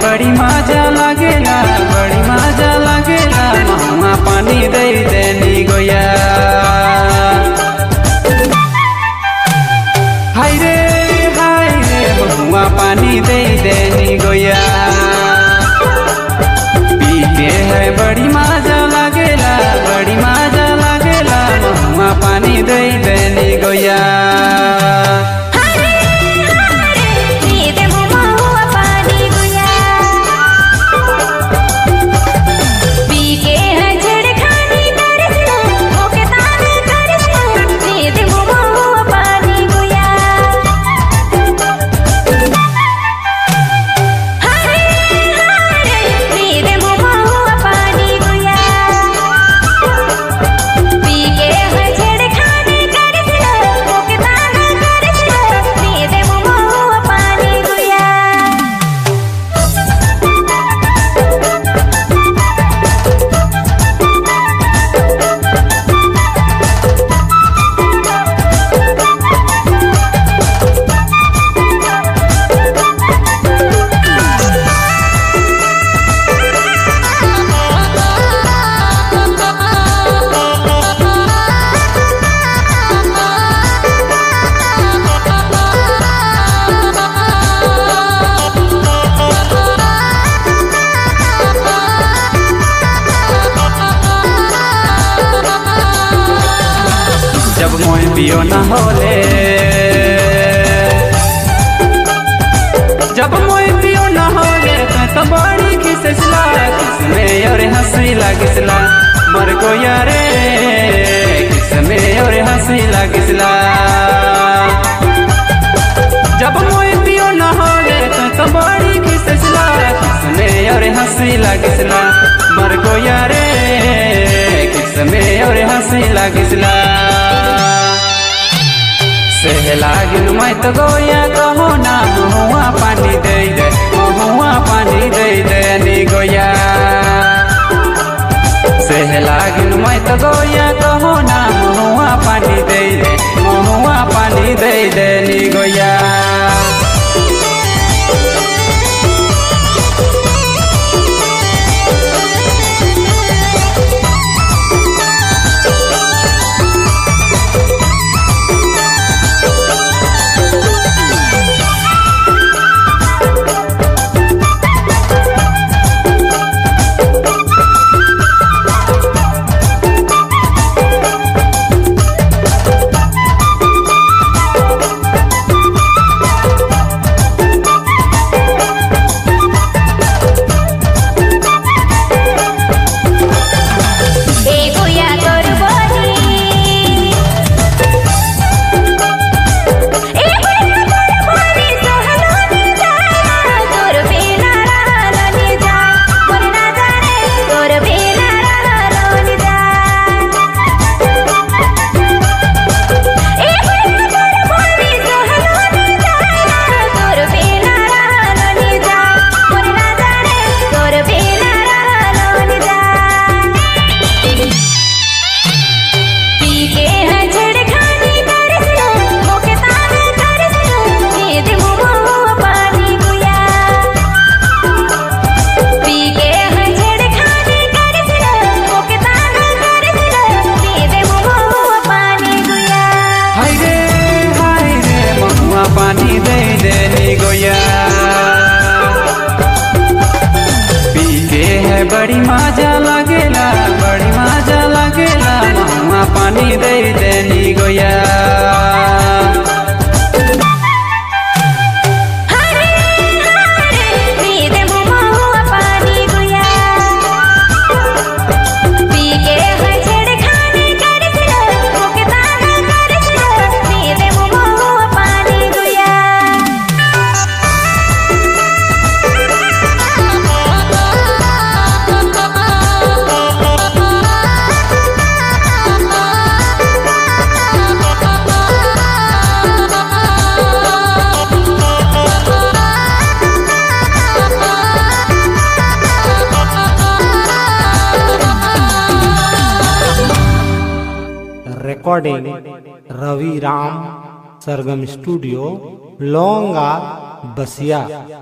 बड़ी मजा लागेला, बड़ी मजा लागेला, महुआ पानी दे देनी गोया। हाय रे महुआ पानी दे देनी गोया। पी के है बड़ी मजा लागेला, बड़ी मजा लागेला, महुआ पानी दे देनी गोया। जब मोय पियो न होले, जब मोय पियो न होले तो बड़ी खिसला, किसमें और हंसी लगिसला, मर को यारे किसमें और हंसी लगिसला। जब मोय पियो न होले तो बड़ी खिसला, किसमें और हंसी लगिसला, मर को यारे किसमें और हंसी लगिसला। सहलागिन मैं तो गोया कहो ना, महुआ पानी दे दे, महुआ पानी दे दे नी गोया। सहलागिन मैं तो गोया कहो ना, महुआ पानी दे दे, महुआ पानी दे दे नी गोया। पानी दे देनी गोया। पी के है बड़ी मजा लागेला, बड़ी मजा लागेला, महुआ पानी दे देनी गोया। रिकॉर्डिंग रवि राम सरगम स्टूडियो लोंगा बसिया।